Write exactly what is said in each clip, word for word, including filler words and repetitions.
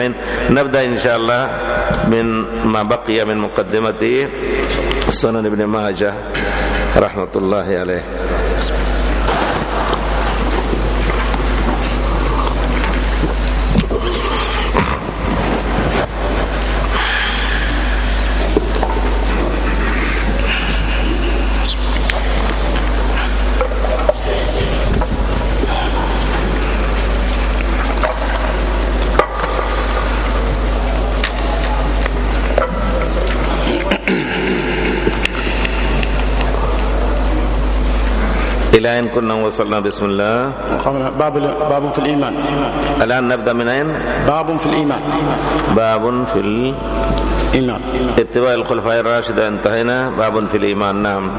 نبدأ إن شاء الله من ما بقي من مقدمة سنن ابن ماجه رحمة الله عليه. إلى أين كنا وصلنا؟ بسم الله. باب باب في الإيمان. الآن نبدأ من أين؟ باب في الإيمان. باب في الإيمان. اتباع الخلفاء الراشدة انتهينا. باب في الإيمان. نعم.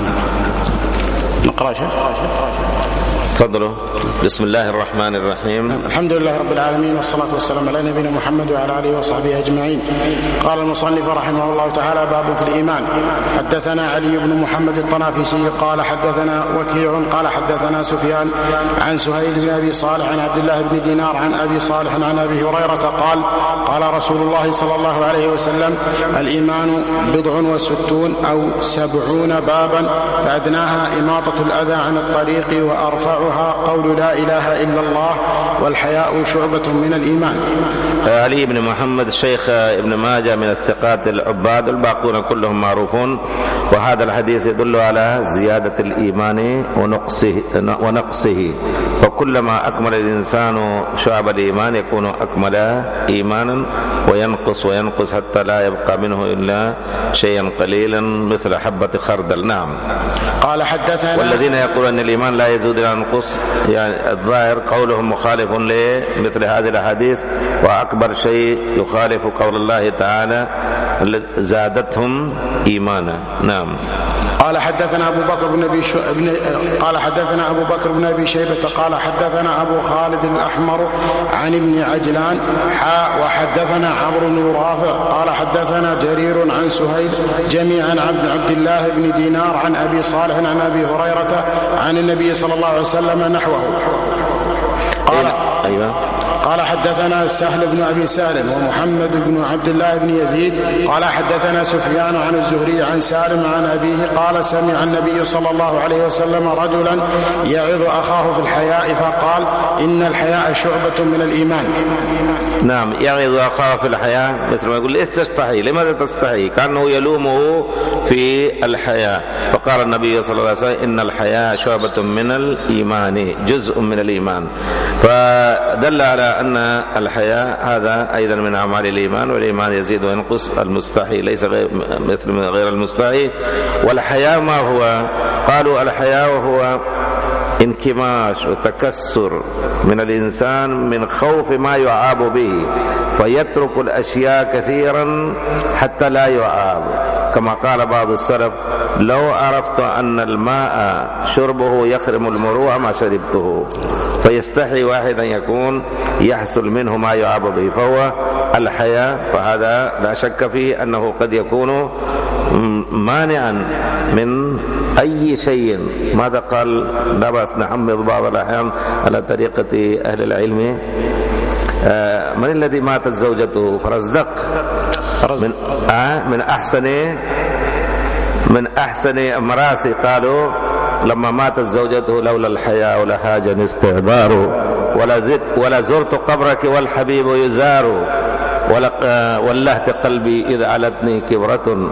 نقرأ شيخ. تفضلوا. بسم الله الرحمن الرحيم. الحمد لله رب العالمين والصلاة والسلام على نبينا محمد وعلى آله وصحبه أجمعين. قال المصنف رحمه الله تعالى: باب في الإيمان. حدثنا علي بن محمد الطنافسي قال حدثنا وكيع قال حدثنا سفيان عن سهيل بن أبي صالح عن عبد الله بن دينار عن أبي صالح عن أبي هريرة قال: قال رسول الله صلى الله عليه وسلم: الإيمان بضع وستون أو سبعون بابا، فأدناها إماطة الأذى عن الطريق وأرفعها قول لا إله إلا الله، والحياء شعبة من الإيمان. علي بن محمد شيخ ابن ماجه من الثقات العباد، الباقون كلهم معروفون، وهذا الحديث يدل على زيادة الإيمان ونقصه, ونقصه فكلما أكمل الإنسان شعب الإيمان يكون أكمل إيمانا، وينقص وينقص حتى لا يبقى منه إلا شيئا قليلا مثل حبة خردل. نعم. قال حدثنا. والذين يقولون أن الإيمان لا يزيد ولا ينقص، يعني الظاهر قولهم مخالف لمثل هذه الأحاديث، وأكبر شيء يخالف قول الله تعالى: زادتهم إيمانا. نعم. قال حدثنا أبو بكر بن أبي ش... بن... قال حدثنا أبو بكر بن أبي شيبة قال حدثنا أبو خالد الأحمر عن ابن عجلان حاء وحدثنا عمرو بن رافع قال حدثنا جرير عن سهيل جميعا عن عبد الله بن دينار عن أبي صالح عن أبي هريرة عن النبي صلى الله عليه وسلم نحوه. قال أيوة. قال حدثنا سهل بن أبي سالم ومحمد بن عبد الله بن يزيد قال حدثنا سفيان عن الزهري عن سالم عن أبيه قال: سمع النبي صلى الله عليه وسلم رجلا يعظ أخاه في الحياء فقال: إن الحياء شعبة من الإيمان. نعم. يعظ أخاه في الحياء مثل ما يقول: إيه تستحي؟ لماذا تستحي؟ كأنه يلومه في الحياء، فقال النبي صلى الله عليه وسلم: إن الحياء شعبة من الإيمان، جزء من الإيمان. فدل على أن الحياء هذا أيضا من أعمال الإيمان، والإيمان يزيد وينقص. المستحي ليس غير مثل من غير المستحي. والحياء ما هو؟ قالوا: الحياء هو انكماش وتكسر من الإنسان من خوف ما يعاب به، فيترك الأشياء كثيرا حتى لا يعاب، كما قال بعض السلف: لو عرفت أن الماء شربه يخرم المروءة ما شربته. فيستحي واحد أن يكون يحصل منه ما يعاب به، فهو الحياء. فهذا لا شك فيه أنه قد يكون مانعا من أي شيء. ماذا قال؟ لا بأس نحمض بعض الأحيان على طريقة أهل العلم: آه من الذي ماتت زوجته؟ فرزدق. من, آه من أحسن من أحسن مراثي قالوا: لما ماتت زوجته لولا الحياء لهاجني استعبار، ولا, ولا زرت قبرك والحبيب يزار، ولهت قلبي إذ علتني كبرة،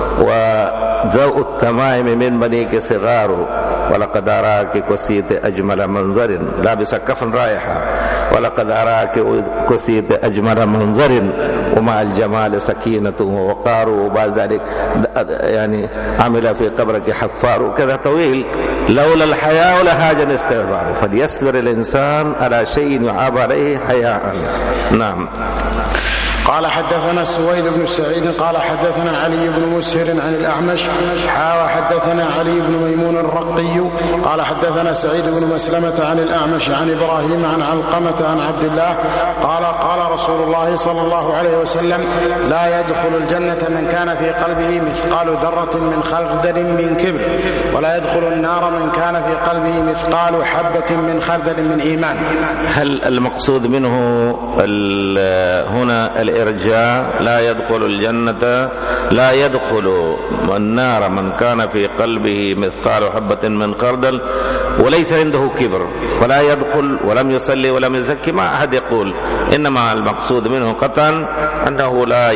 وذوء التمائم من بنيك صغار، ولقد أراك كسيت أجمل منظر، لابس كفن رائحة، ولقد أراك كسيت أجمل منظر، ومع الجمال سكينة ووقار، وبعد ذلك يعني عمل في قبرك حفار، وكذا طويل. لولا الحياء لهاجني استعبار. فليصبر الإنسان على شيء يعاب عليه حياء. نعم. قال حدثنا سويد بن سعيد قال حدثنا علي بن مسهر عن الأعمش حا حدثنا علي بن ميمون الرقي قال حدثنا سعيد بن مسلمة عن الأعمش عن إبراهيم عن علقمة عن عبد الله قال قال رسول الله صلى الله عليه وسلم لا يدخل الجنة من كان في قلبه مثقال ذرة من خردل من كبر ولا يدخل النار من كان في قلبه مثقال حبة من خردل من إيمان. هل المقصود منه هنا الإرجاء لا يدخل الجنة لا يدخل النار من كان في قلبه مثقال حبة من خردل وليس عنده كبر فلا يدخل ولم يصلي ولم يزكي؟ ما أحد يقول، إنما المقصود منه قطعا أنه لا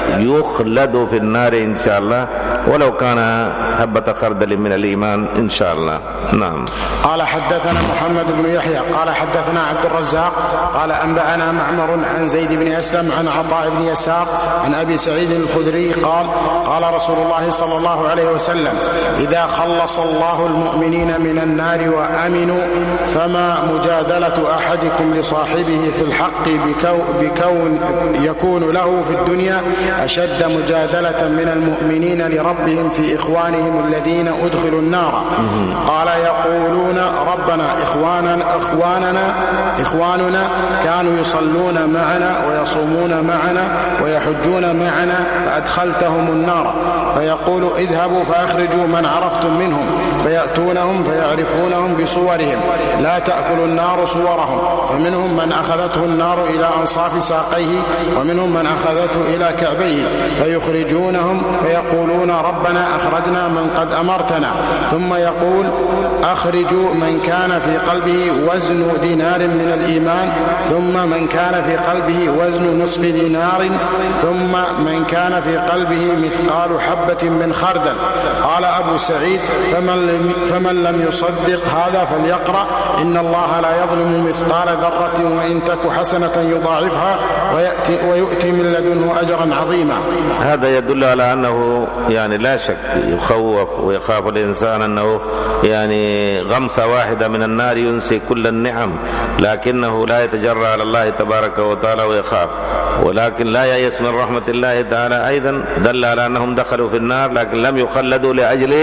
يخلد في النار إن شاء الله ولو كان حبة خردل من الإيمان إن شاء الله. نعم. قال حدثنا محمد بن يحيى قال حدثنا عبد الرزاق قال أنبأنا معمر عن زيد بن أسلم عن عطاء بن يسار عن أبي سعيد الخدري قال قال رسول الله صلى الله عليه وسلم إذا خلص الله المؤمنين من النار وأمنوا فما مجادلة أحدكم لصاحبه في الحق بكو بكون يكون له في الدنيا أشد مجادلة من المؤمنين لربهم في إخوانهم الذين أدخلوا النار. قال يقولون ربنا إخواننا إخواننا إخواننا كانوا يصلون معنا ويصومون معنا ويحجون معنا فأدخلتهم النار. فيقول اذهبوا فأخرجوا من عرفتم منهم فيأتونهم فيعرفونهم بصورهم لا تأكل النار صورهم فمنهم من أخذته النار إلى أنصاف ساقيه ومنهم من أخذته إلى كعبيه فيخرجونهم فيقولون ربنا أخرجنا من قد أمرتنا. ثم يقول أخرجوا من كان في قلبه وزن دينار من الإيمان ثم من كان في قلبه وزن نصف دينار ثم من كان في قلبه مثقال حبة من خردل. قال أبو سعيد فمن, فمن لم يصدق هذا فليقرأ إن الله لا يظلم مثقال ذرة وإن تك حسنة يضاعفها ويأتي, ويؤتي من لدنه أجرا عظيما. هذا يدل على أنه يعني لا شك يخوف ويخاف الإنسان أنه يعني غمسة واحدة من النار ينسي كل النعم، لكنه لا يتجرأ على الله تبارك وتعالى ويخاف، ولكن لا ييأس من رحمة الله تعالى. أيضا دل على أنهم دخلوا في النار لكن لم يخلدوا لأجل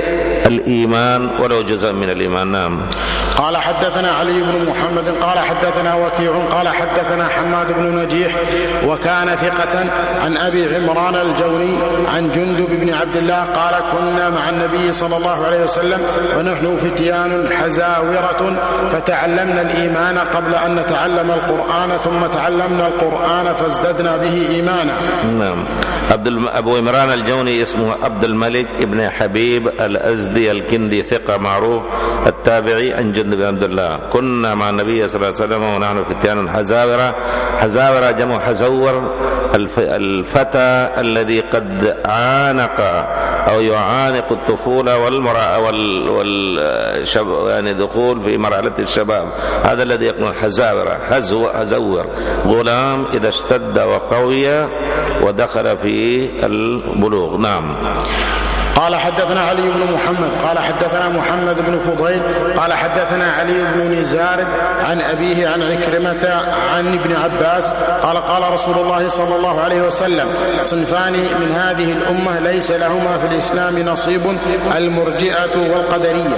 الإيمان ولو جزء من الإيمان. نعم. قال حدثنا علي بن محمد قال حدثنا وكيع قال حدثنا حماد بن نجيح وكان ثقة عن أبي عمران الجوني عن جندب بن عبد الله قال كنا مع النبي صلى الله عليه وسلم ونحن فتيان حزاورة فتعلمنا الإيمان قبل أن نتعلم القرآن ثم تعلمنا القرآن فازددنا به إيمانا. نعم. أبو عمران الجوني اسمه عبد الملك ابن حبيب الأزدي الكندي ثقة معروف التابعي عن جندب بن عبد الله. كنا مع النبي صلى الله عليه وسلم ونحن فتيان حزاورة. حزاورة جمع حزور الفتى الذي قد عانق أو يعانق الطفولة والمرأة وال, وال يعني دخول في مرحلة الشباب، هذا الذي يقول حزاورة. حزور غلام إذا اشتد وقوي ودخل في البلوغ. نعم. قال حدثنا علي بن محمد قال حدثنا محمد بن فضيل قال حدثنا علي بن نزار عن أبيه عن عكرمة عن ابن عباس قال قال رسول الله صلى الله عليه وسلم صنفان من هذه الأمة ليس لهما في الإسلام نصيب المرجئة والقدرية.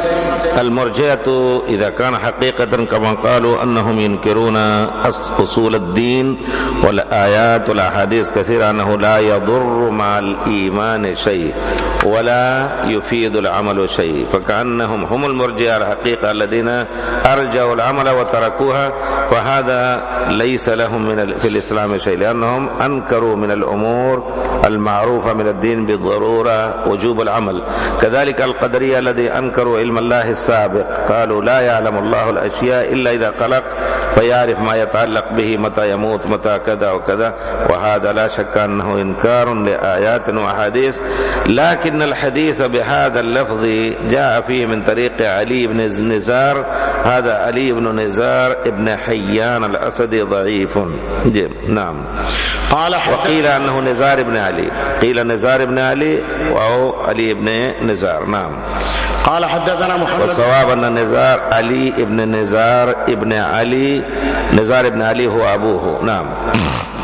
المرجئة إذا كان حقيقة كما قالوا أنهم ينكرون أصول الدين والآيات والأحاديث كثيرة أنه لا يضر مع الإيمان شيء ولا يفيد العمل شيء، فكأنهم هم المرجئة الحقيقة الذين أرجعوا العمل وتركوها، فهذا ليس لهم من في الإسلام شيء لأنهم أنكروا من الأمور المعروفة من الدين بالضرورة وجوب العمل. كذلك القدرية الذي أنكروا علم الله السابق، قالوا لا يعلم الله الأشياء إلا إذا خلق فيعرف ما يتعلق به متى يموت متى كذا وكذا، وهذا لا شك أنه إنكار لآيات وأحاديث. لكن الحديث بهذا اللفظ جاء فيه من طريق علي بن نزار، هذا علي بن نزار ابن حيان الأسدي ضعيف. نعم. قال وقيل أنه نزار بن علي، قيل نزار بن علي وهو علي بن نزار. نعم. قال حدثنا محمد والصواب أن نزار علي ابن نزار ابن علي، نزار ابن علي هو أبوه. نعم.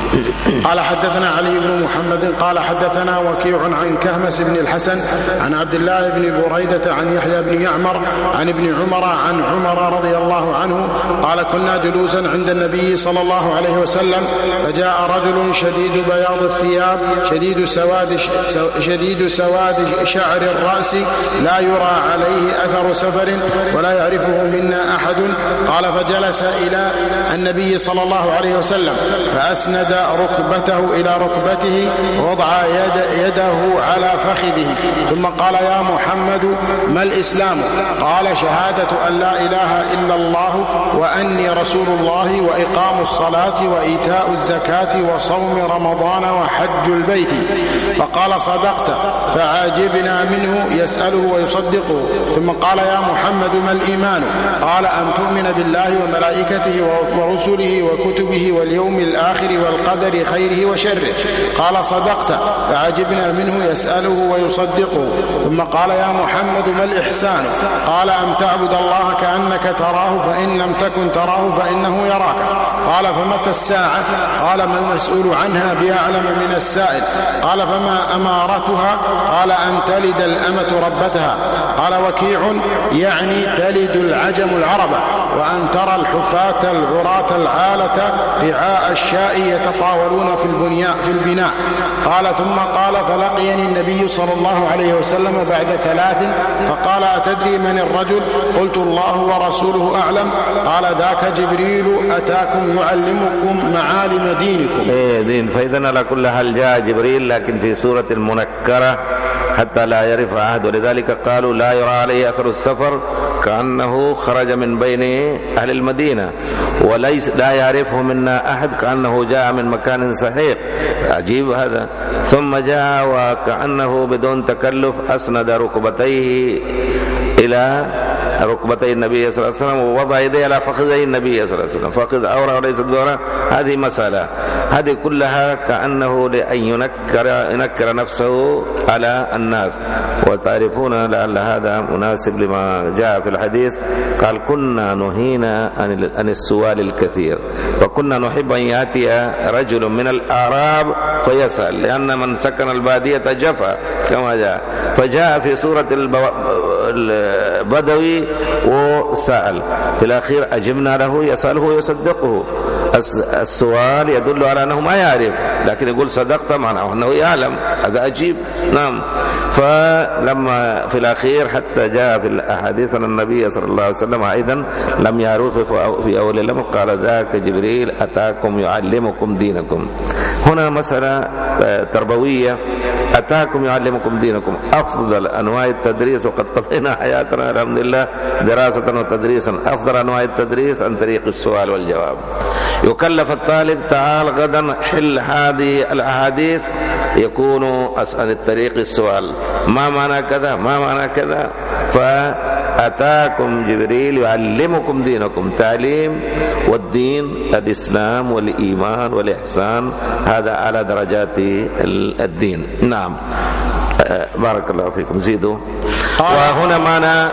قال حدثنا علي بن محمد قال حدثنا وكيع عن كهمس بن الحسن عن عبد الله بن بريدة عن يحيى بن يعمر عن ابن عمر عن عمر رضي الله عنه قال كنا جلوسا عند النبي صلى الله عليه وسلم فجاء رجل شديد بياض الثياب شديد سواد شديد سواد شعر الرأس لا يرى عليه أثر سفر ولا يعرفه منا أحد قال فجلس إلى النبي صلى الله عليه وسلم فأسند ركبته إلى ركبته ووضع يد يده على فخذه ثم قال يا محمد ما الإسلام؟ قال شهادة أن لا إله إلا الله وأني رسول الله وإقام الصلاة وإيتاء الزكاة وصوم رمضان وحج البيت. فقال صدقت فعاجبنا منه يسأله ويصدقه ثم قال يا محمد ما الإيمان؟ قال أن تؤمن بالله وملائكته ورسله وكتبه واليوم الآخر والقدر خيره وشره. قال صدقت فعجبنا منه يسأله ويصدقه ثم قال يا محمد ما الإحسان؟ قال أن تعبد الله كأنك تراه فإن لم تكن تراه فإنه يراك. قال فمتى الساعة؟ قال ما المسؤول عنها بأعلم من السائل. قال فما أمارتها؟ قال أن تلد الأمة ربتها. قال وكيع يعني تلد العجم العرب وأن ترى الحفاة العراة العالة رعاء الشاء يتطاولون في البنياء في البناء. قال ثم قال فلقيني النبي صلى الله عليه وسلم بعد ثلاث فقال أتدري من الرجل؟ قلت الله ورسوله أعلم. قال ذاك جبريل أتاكم يعلمكم معالم دينكم. إيه دين. فإذن على كل حال جاء جبريل لكن في سورة المنكرة حتى لا يعرف أحد ولذلك قالوا لا يرى عليه أثر السفر كأنه خرج من بين أهل المدينة وليس لا يعرفه منا أحد كأنه جاء من مكان صحيح. عجيب هذا. ثم جاء وكأنه بدون تكلف أسند ركبتيه إلى ركبتي النبي صلى الله عليه وسلم ووضع يديه على فخذي النبي صلى الله عليه وسلم. فخذ أورا وليست بورا. هذه مسألة. هذه كلها كأنه لأن ينكر, ينكر نفسه على الناس. وتعرفون لعل هذا مناسب لما جاء في الحديث قال كنا نهينا عن السؤال الكثير وكنا نحب أن يأتي رجل من الأعراب فيسأل لأن من سكن البادية جفا كما جاء. فجاء في سورة البدوي وسأل في الأخير أجبنا له يسأله ويصدقه. السؤال يدل على أنه ما يعرف لكن يقول صدقت معناه أنه يعلم. هذا أجيب. نعم. فلما في الأخير حتى جاء في الأحاديث أن النبي صلى الله عليه وسلم أيضا لم يعرف في أول الأمر قال ذاك جبريل أتاكم يعلمكم دينكم. هنا مسألة تربوية. أتاكم يعلمكم دينكم أفضل أنواع التدريس وقد قضينا حياتنا الحمد لله دراسة وتدريسا. أفضل أنواع التدريس عن طريق السؤال والجواب. يكلف الطالب تعال غدا حل هذه الأحاديث يكون عن طريق السؤال ما معنى كذا ما معنى كذا. فأتاكم جبريل يعلمكم دينكم. تعليم والدين الإسلام والإيمان والإحسان هذا على درجات الدين. نعم. بارك الله فيكم. زيدوا. وهنا معنى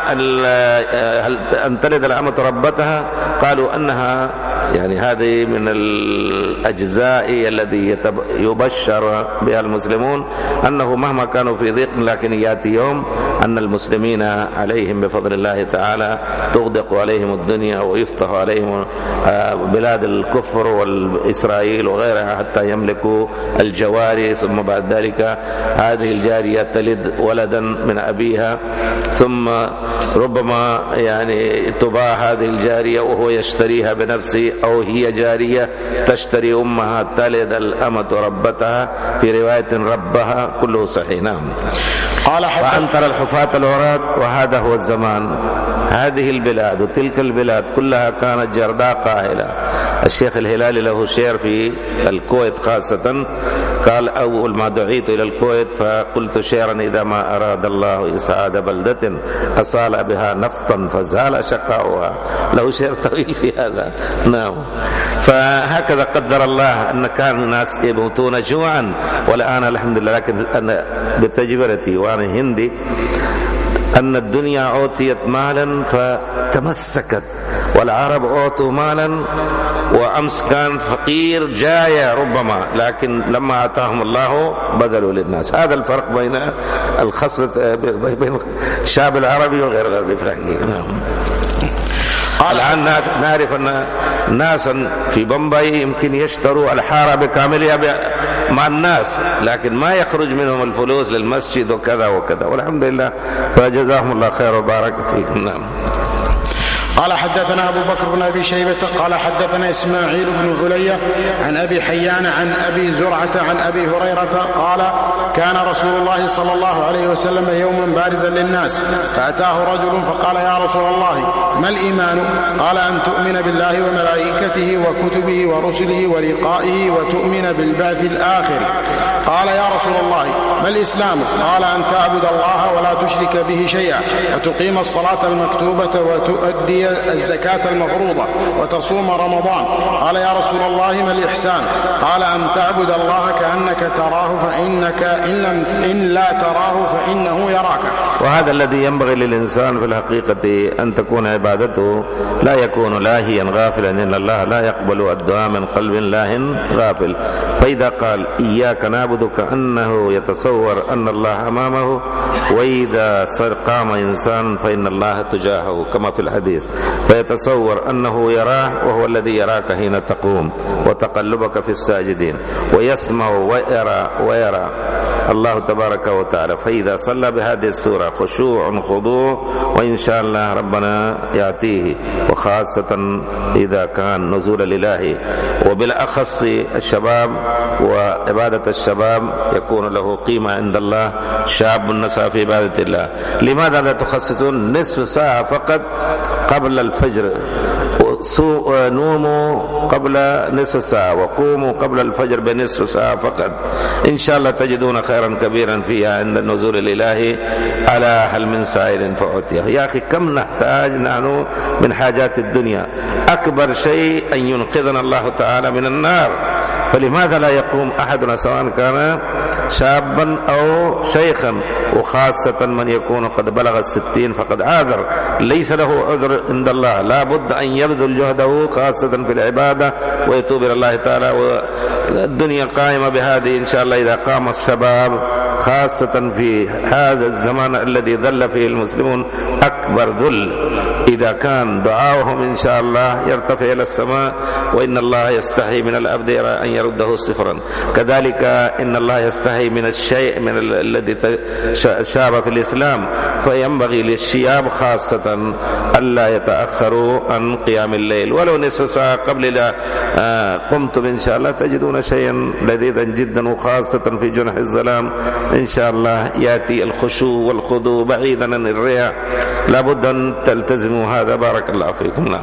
أن تلد الأمة ربتها قالوا أنها يعني هذه من الأجزاء الذي يبشر بها المسلمون أنه مهما كانوا في ضيق لكن يأتي يوم أن المسلمين عليهم بفضل الله تعالى تغدق عليهم الدنيا ويفتح عليهم بلاد الكفر والإسرائيل وغيرها حتى يملكوا الجواري ثم بعد ذلك هذه الجارية تلد ولدا من أبيها ثم ربما يعني تباع هذه الجارية وهو يشتريها بنفسه أو هي جارية تشتري أمها تلد الأمة ربتها في رواية ربها كله صحيح. نعم. قال وأن ترى الحفاة العراة وهذا هو الزمان. هذه البلاد وتلك البلاد كلها كانت جرداء قاهلة. الشيخ الهلالي له شعر في الكويت خاصة قال أول ما دعيت إلى الكويت فقلت شعرا إذا ما أراد الله إسعاد بلدة أصال بها نفطا فزال شقاؤها. له شعر طويل في هذا. نعم. فهكذا قدر الله أن كان الناس يموتون جوعا والآن الحمد لله. لكن أنا بتجربتي وأنا هندي أن الدنيا أعطيت مالا فتمسكت، والعرب أعطوا مالا وأمس كان فقير جاية ربما، لكن لما أعطاهم الله بذلوا للناس. هذا الفرق بين الخصلة بين الشعب العربي وغير العربي. الآن نعرف أن ناسا في بمبي يمكن يشتروا الحارة بكاملها مع الناس، لكن ما يخرج منهم الفلوس للمسجد وكذا وكذا، والحمد لله، فجزاهم الله خير وبارك فيهم. نعم. قال حدثنا أبو بكر بن أبي شيبة قال حدثنا إسماعيل بن علية عن أبي حيان عن أبي زرعة عن أبي هريرة قال كان رسول الله صلى الله عليه وسلم يوما بارزا للناس، فأتاه رجل فقال يا رسول الله ما الإيمان؟ قال أن تؤمن بالله وملائكته وكتبه ورسله ولقائه وتؤمن بالبعث الآخر. قال يا رسول الله ما الإسلام؟ قال أن تعبد الله ولا تشرك به شيئا، وتقيم الصلاة المكتوبة وتؤدي الزكاة المفروضة، وتصوم رمضان. قال يا رسول الله ما الإحسان؟ قال أن تعبد الله كأنك تراه فإنك إن, لم إن لا تراه فإنه يراك. وهذا الذي ينبغي للإنسان في الحقيقة، أن تكون عبادته لا يكون لاهيا غافلا، إن الله لا يقبل الدعاء من قلب لاه غافل. فإذا قال إياك نعبد كأنه يتصور أن الله أمامه، وإذا صار قام إنسان فإن الله تجاهه كما في الحديث، فيتصور أنه يراه وهو الذي يراك حين تقوم وتقلبك في الساجدين، ويسمع ويرى ويرى الله تبارك وتعالى. فإذا صلى بهذه السورة خشوع خضوع، وإن شاء الله ربنا يأتيه، وخاصة إذا كان نزول الإلهي، وبالأخص الشباب وعبادة الشباب يكون له قيمة عند الله، شاب نسعى في عبادة الله. لماذا لا تخصصون نصف ساعة فقط قبل الفجر؟ نوموا قبل نصف ساعة وقوموا قبل الفجر بنصف ساعة فقط، إن شاء الله تجدون خيرا كبيرا فيها عند النزول الإلهي. على هل من سائل فأعطيه. يا أخي كم نحتاج نحن من حاجات الدنيا، أكبر شيء أن ينقذنا الله تعالى من النار. فلماذا لا يقوم أحدنا سواء كان شابا أو شيخا، وخاصة من يكون قد بلغ الستين فقد عاذر، ليس له عذر عند الله، لا بد أن يبذل جهده خاصة في العبادة ويتوب إلى الله تعالى. والدنيا قائمة بهذه إن شاء الله. إذا قام الشباب خاصة في هذا الزمان الذي ذل فيه المسلمون أكبر ذل، إذا كان دعاؤهم إن شاء الله يرتفع إلى السماء، وإن الله يستحي من العبد أن يرده صفرا. كذلك إن الله يستحي من الشيء من الذي شاب في الإسلام، فينبغي للشياب خاصة ألا يتأخروا عن قيام الليل ولو نصف ساعة قبل. لا قمتم إن شاء الله تجدون شيئا لذيذا جدا، وخاصة في جنح الظلام إن شاء الله يأتي الخشوع والخضوع بعيدا عن الرياء. لابد أن تلتزموا هذا. بارك الله فيكم. نعم.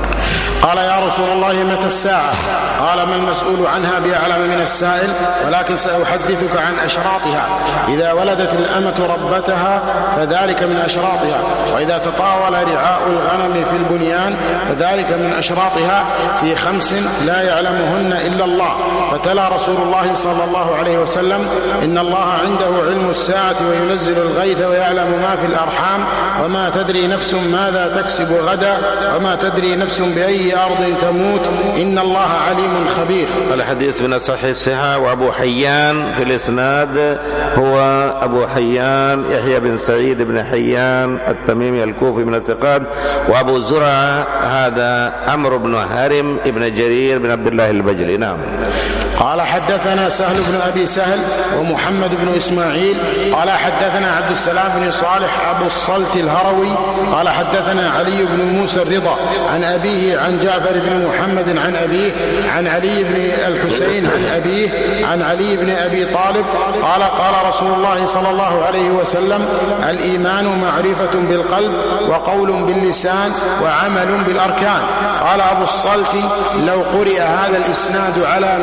قال يا رسول الله متى الساعة؟ قال ما المسؤول عنها بأعلم من السائل، ولكن سأحدثك عن أشراطها. إذا ولدت الأمة ربتها فذلك من أشراطها، وإذا تطاول رعاء الغنم في البنيان فذلك من أشراطها، في خمس لا يعلمهن إلا الله. فتلا رسول الله صلى الله عليه وسلم إن الله عنده علم الساعة وينزل الغيث ويعلم ما في الأرحام، وما تدري نفس ماذا تكسب غدا، وما تدري نفس بأي أرض تموت، إن الله عليم خبير. الحديث من صحيح الصحة. وأبو حيان في الإسناد هو أبو حيان يحيى بن سعيد بن حيان التميمي الكوفي من الثقات. وأبو زرعة هذا عمرو بن هرم ابن جرير بن عبد الله البجلي. نعم. قال حدثنا سهل بن أبي سهل ومحمد بن إسماعيل قال حدثنا عبد السلام بن صالح أبو الصلت الهروي قال حدثنا علي بن موسى الرضا عن أبيه عن جعفر بن محمد عن أبيه عن علي بن الحسين عن أبيه عن علي بن أبي طالب قال قال رسول الله صلى الله عليه وسلم الإيمان معرفة بالقلب وقول باللسان وعمل بالأركان. قال أبو الصلت لو قرئ هذا الإسناد على مجنون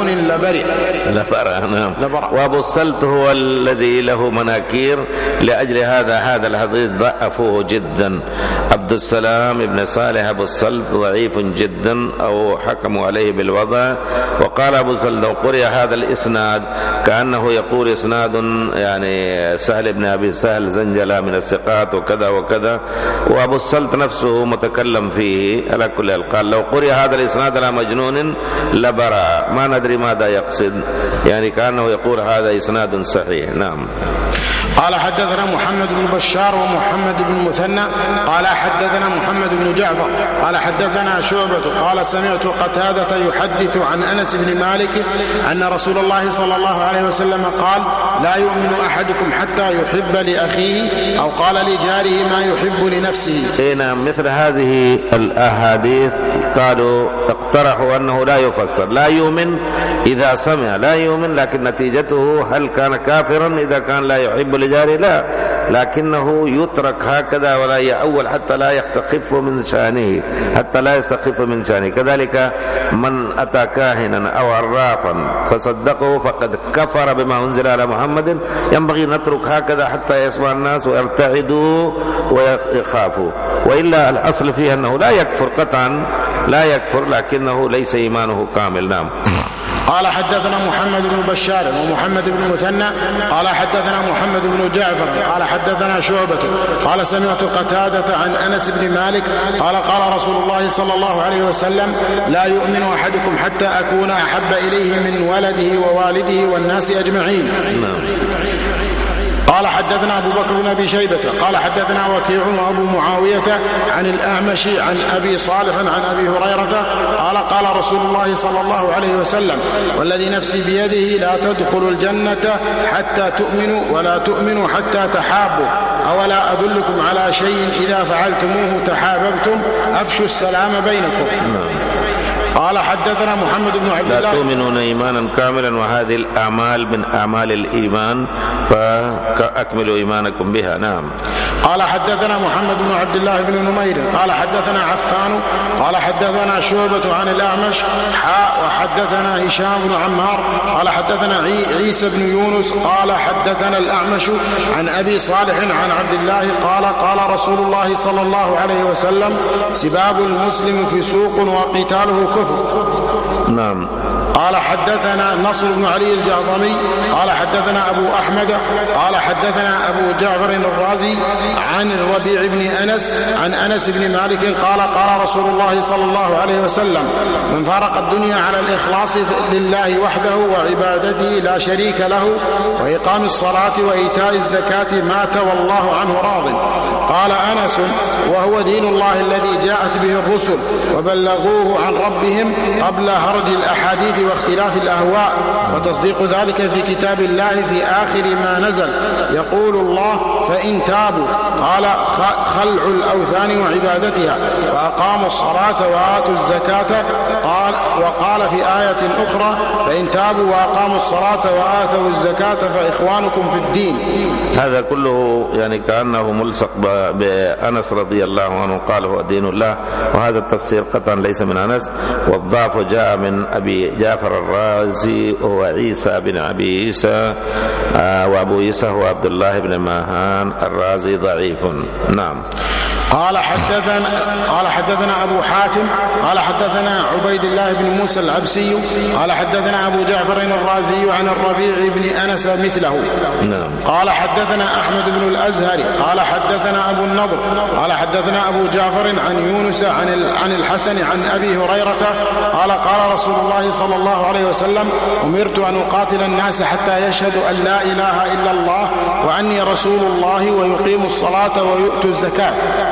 مجنون لبرئ لبرأ نعم. لبرأ. وأبو السلت هو الذي له مناكير، لأجل هذا هذا الحديث ضعفوه جدا. عبد السلام ابن صالح أبو السلت ضعيف جدا أو حكموا عليه بالوضع. وقال أبو السلت لو قرئ هذا الإسناد كأنه يقول إسناد يعني سهل بن أبي سهل زنجلة من الثقات وكذا وكذا، وأبو السلت نفسه متكلم فيه. على كل حال قال لو قرئ هذا الإسناد على مجنون لبرأ، ما ندري ماذا يقصد، يعني كأنه يقول هذا إسناد صحيح. نعم. قال حدثنا محمد بن بشار ومحمد بن مثنى قال حدثنا محمد بن جعفر قال حدثنا شعبة قال سمعت قتادة يحدث عن أنس بن مالك أن رسول الله صلى الله عليه وسلم قال لا يؤمن أحدكم حتى يحب لأخيه أو قال لجاره ما يحب لنفسه. نعم. مثل هذه الأحاديث قالوا اقترحوا أنه لا يفسر، لا يؤمن إذا سمع، لا يؤمن لكن نتيجته هل كان كافرا إذا كان لا يحب لجاره؟ لا، لكنه يترك هكذا ولا يأول حتى لا يستخف من شأنه، حتى لا يستخف من شأنه. كذلك من أتى كاهنا أو عرافا فصدقه فقد كفر بما أنزل على محمد، ينبغي نترك هكذا حتى يسمع الناس ويرتعدوا ويخافوا، وإلا الأصل فيه أنه لا يكفر قطعا، لا يكفر لكنه ليس إيمانه كامل. نعم. قال حدثنا محمد بن بشار ومحمد بن مثنى قال حدثنا محمد بن جعفر قال حدثنا شعبة قال سمعت قتادة عن أنس بن مالك قال قال رسول الله صلى الله عليه وسلم لا يؤمن أحدكم حتى أكون أحب إليه من ولده ووالده والناس أجمعين. قال حدثنا أبو بكر بن أبي شيبة قال حدثنا وكيع وأبو معاوية عن الأعمش عن أبي صالح عن أبي هريرة قال قال رسول الله صلى الله عليه وسلم والذي نفسي بيده لا تدخلوا الجنة حتى تؤمنوا ولا تؤمنوا حتى تحابوا أولا أدلكم على شيء إذا فعلتموه تحاببتم أفشوا السلام بينكم. قال حدثنا محمد بن عبد الله لا تؤمنون إيمانا كاملا وهذه الأعمال من أعمال الإيمان فأكملوا إيمانكم بها. نعم. قال حدثنا محمد بن عبد الله بن نمير قال حدثنا عفان قال حدثنا شعبة عن الأعمش حاء وحدثنا هشام بن عمار قال حدثنا عيسى بن يونس قال حدثنا الأعمش عن أبي صالح عن عبد الله قال قال رسول الله صلى الله عليه وسلم سباب المسلم فسوق وقتاله كفر. نعم. قال حدثنا نصر بن علي الجهضمي قال حدثنا أبو أحمد قال حدثنا أبو جعفر الرازي عن الربيع بن أنس عن أنس بن مالك قال قال رسول الله صلى الله عليه وسلم من فارق الدنيا على الإخلاص لله وحده وعبادته لا شريك له وإقام الصلاة وإيتاء الزكاة مات والله عنه راض. قال أنس وهو دين الله الذي جاءت به الرسل وبلغوه عن ربهم قبل هرج الأحاديث واختلاف الأهواء وتصديق ذلك في كتاب الله في آخر ما نزل يقول الله فإن تابوا قال خلع الأوثان وعبادتها وأقاموا الصلاة وآتوا الزكاة قال وقال في آية أخرى فإن تابوا وأقاموا الصلاة وآتوا الزكاة فإخوانكم في الدين. هذا كله يعني كأنه ملصق بأنس رضي الله عنه قال هو دين الله، وهذا التفسير قطعا ليس من أنس، والضعف جاء من أبي جعفر الرازي وهو عيسى بن أبي عيسى آه وأبو عيسى هو عبد الله بن ماهان الرازي ضعيف. نعم. قال حدثنا قال حدثنا أبو حاتم قال حدثنا عبيد الله بن موسى العبسي قال حدثنا أبو جعفر الرازي عن الربيع بن أنس مثله. نعم. قال حدثنا أحمد بن الأزهر قال حدثنا أبو النضر قال حدثنا أبو جعفر عن يونس عن عن الحسن عن أبي هريرة قال قال رسول الله صلى الله عليه وسلم أمرت أن أقاتل الناس حتى يشهدوا أن لا إله إلا الله وأني رسول الله ويقيموا الصلاة ويؤتوا الزكاة.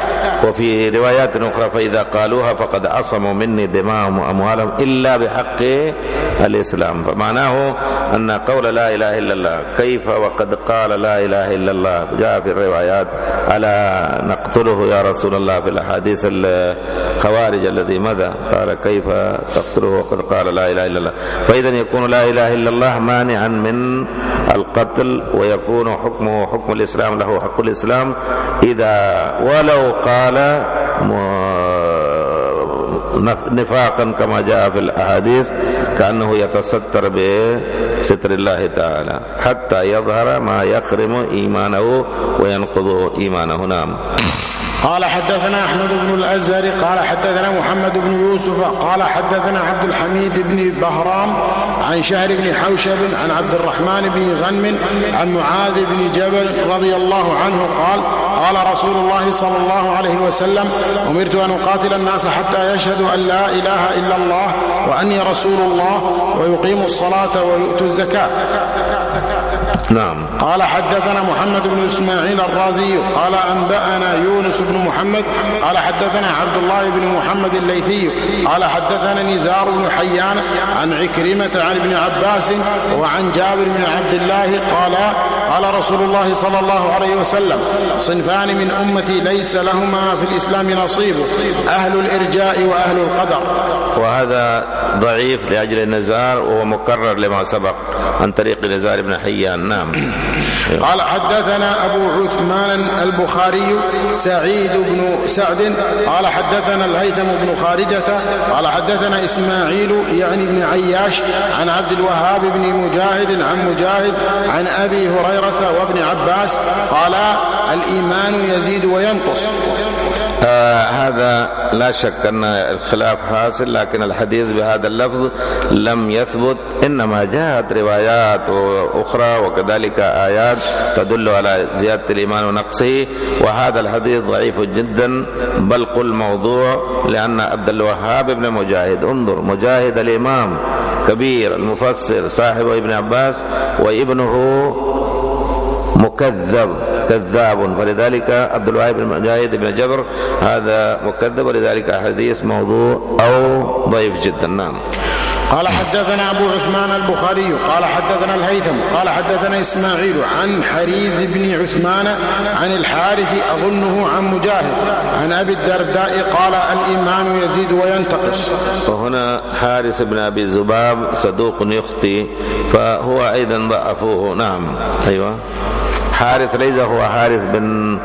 وفي روايات أخرى فإذا قالوها فقد عصموا مني دماءهم وأموالهم إلا بحق الإسلام. فمعناه أن قول لا إله إلا الله كيف وقد قال لا إله إلا الله جاء في الروايات ألا نقتله يا رسول الله في الأحاديث الخوارج الذي مضى قال كيف تقتله وقد قال لا إله إلا الله. فإذا يكون لا إله إلا الله مانعا من القتل ويكون حكمه حكم الإسلام له حق الإسلام إذا ولو قال نفاقا كما جاء في الأحاديث كأنه يتستر بستر الله تعالى حتى يظهر ما يخرم إيمانه وينقض إيمانه. نعم. قال حدثنا أحمد بن الأزهر قال حدثنا محمد بن يوسف قال حدثنا عبد الحميد بن بهرام عن شهر بن حوشب عن عبد الرحمن بن غنم عن معاذ بن جبل رضي الله عنه قال قال رسول الله صلى الله عليه وسلم أمرت أن أقاتل الناس حتى يشهدوا أن لا إله إلا الله وأني رسول الله ويقيموا الصلاة ويؤتوا الزكاة. نعم. قال حدثنا محمد بن إسماعيل الرازي قال أنبأنا يونس بن محمد قال حدثنا عبد الله بن محمد الليثي قال حدثنا نزار بن حيان عن عكرمة عن ابن عباس وعن جابر بن عبد الله قال قال رسول الله صلى الله عليه وسلم صنفان من أمتي ليس لهما في الإسلام نصيب أهل الإرجاء وأهل القدر. وهذا ضعيف لأجل النزار وهو مكرر لما سبق عن طريق نزار بن حيان. نعم. قال حدثنا أبو عثمان البخاري سعيد بن سعد قال حدثنا الهيثم بن خارجة قال حدثنا إسماعيل يعني بن عياش عن عبد الوهاب بن مجاهد عن مجاهد عن أبي هريرة وابن عباس قال الإيمان يزيد وينقص. آه هذا لا شك أن الخلاف حاصل، لكن الحديث بهذا اللفظ لم يثبت، إنما جاءت روايات أخرى وكذلك آيات تدل على زيادة الإيمان ونقصه، وهذا الحديث ضعيف جدا بل قل موضوع، لأن عبد الوهاب بن مجاهد، انظر مجاهد الإمام كبير المفسر صاحب ابن عباس، وابنه مكذب كذاب، فلذلك عبد الوهاب بن مجاهد بن جبر هذا مكذب، ولذلك حديث موضوع أو ضعيف جدا. نعم. قال حدثنا أبو عثمان البخاري قال حدثنا الهيثم قال حدثنا إسماعيل عن حريز بن عثمان عن الحارث أظنه عن مجاهد عن أبي الدرداء قال الإيمان يزيد وينتقص. وهنا حارث بن أبي الزباب صدوق يخطي، فهو أيضا ضعفوه. نعم. أيوة، حارث ليس هو حارث بن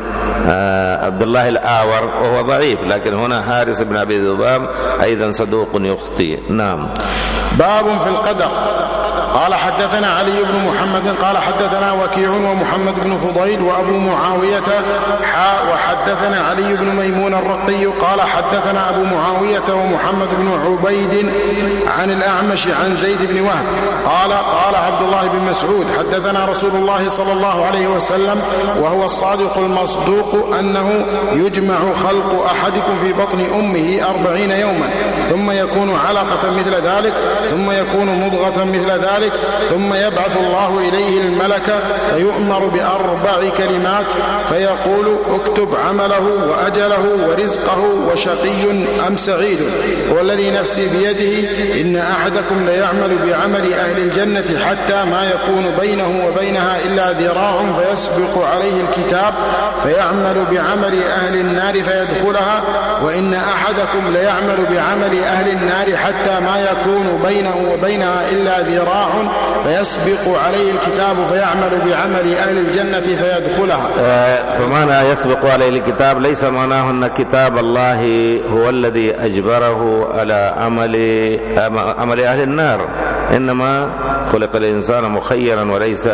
عبد الله الأعور وهو ضعيف، لكن هنا حارث بن أبي الذباب أيضا صدوق يخطئ. نعم. باب في القدر. قال حدثنا علي بن محمد قال حدثنا وكيع ومحمد بن فضيل وأبو معاوية حاء وحدثنا علي بن ميمون الرقي قال حدثنا أبو معاوية ومحمد بن عبيد عن الأعمش عن زيد بن وهب قال قال عبد الله بن مسعود حدثنا رسول الله صلى الله عليه وسلم وهو الصادق المصدوق أنه يجمع خلق أحدكم في بطن أمه أربعين يوما ثم يكون علقة مثل ذلك ثم يكون مضغة مثل ذلك ثم يبعث الله إليه الملك فيؤمر بأربع كلمات فيقول اكتب عمله وأجله ورزقه وشقي أم سعيد، والذي نفسي بيده إن أحدكم ليعمل بعمل أهل الجنة حتى ما يكون بينه وبينها إلا ذراع فيسبق عليه الكتاب فيعمل بعمل أهل النار فيدخلها، وإن أحدكم ليعمل بعمل أهل النار حتى ما يكون بينه وبينها إلا ذراع فيسبق عليه الكتاب فيعمل بعمل أهل الجنة فيدخلها. آه فمعنى يسبق عليه الكتاب ليس معناه أن كتاب الله هو الذي أجبره على عمل عمل أهل النار، إنما خلق الإنسان مخيرا وليس